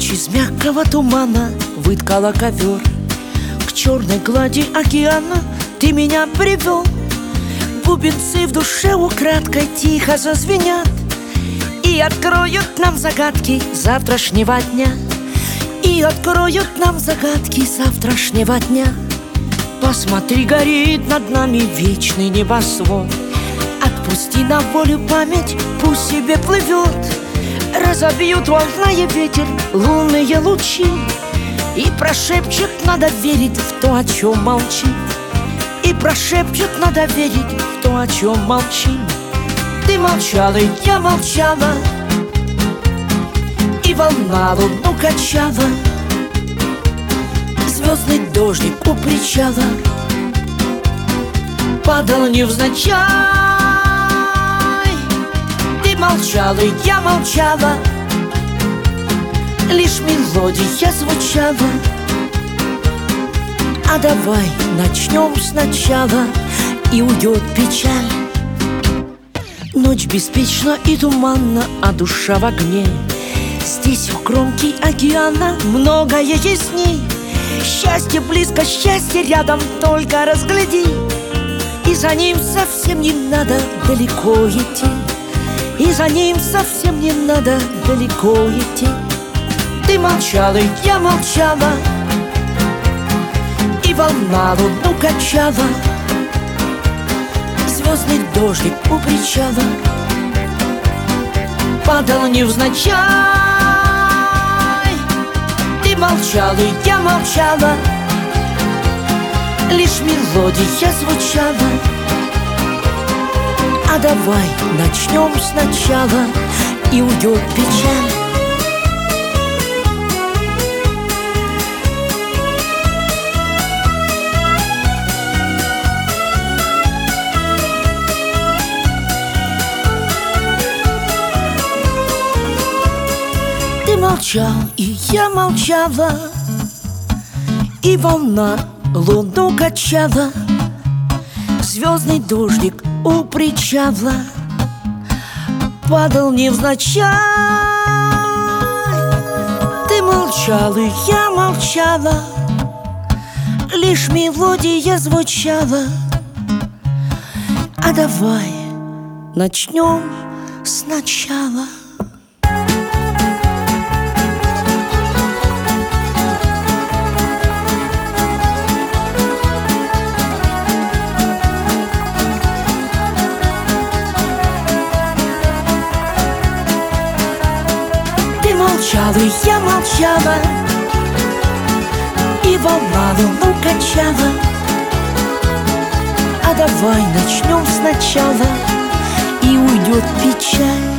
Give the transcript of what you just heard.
Ночь из мягкого тумана выткала ковер. К черной глади океана ты меня привел. Бубенцы в душе украдкой тихо зазвенят и откроют нам загадки завтрашнего дня. И откроют нам загадки завтрашнего дня. Посмотри, горит над нами вечный небосвод. Отпусти на волю память, пусть себе плывет. Разобьют волна и ветер лунные лучи и прошепчут, надо верить в то, о чем молчит. И прошепчут, надо верить в то, о чем молчим. Ты молчала, и я молчала, и волна луну качала. Звездный дождик у причала падал невзначай. Ты молчала, и я молчала, лишь мелодия звучала. А давай начнем сначала, и уйдет печаль. Ночь беспечна и туманна, а душа в огне. Здесь у кромки океана многое ясней. Счастье близко, счастье рядом, только разгляди. И за ним совсем не надо далеко идти. И за ним совсем не надо далеко идти. Ты молчала, и я молчала, и волна луну качала. Звездный дождик у причала падал невзначай. Ты молчала, и я молчала, лишь мелодия звучала. А давай начнем сначала, и уйдет печаль. Ты молчал, и я молчала, и волна луну качала. Звездный дождик у причала падал невзначай. Ты молчал, и я молчала, лишь мелодия звучала. А давай начнем сначала. Молчала, и я молчала, и волна луну качала. А давай начнем сначала, и уйдет печаль.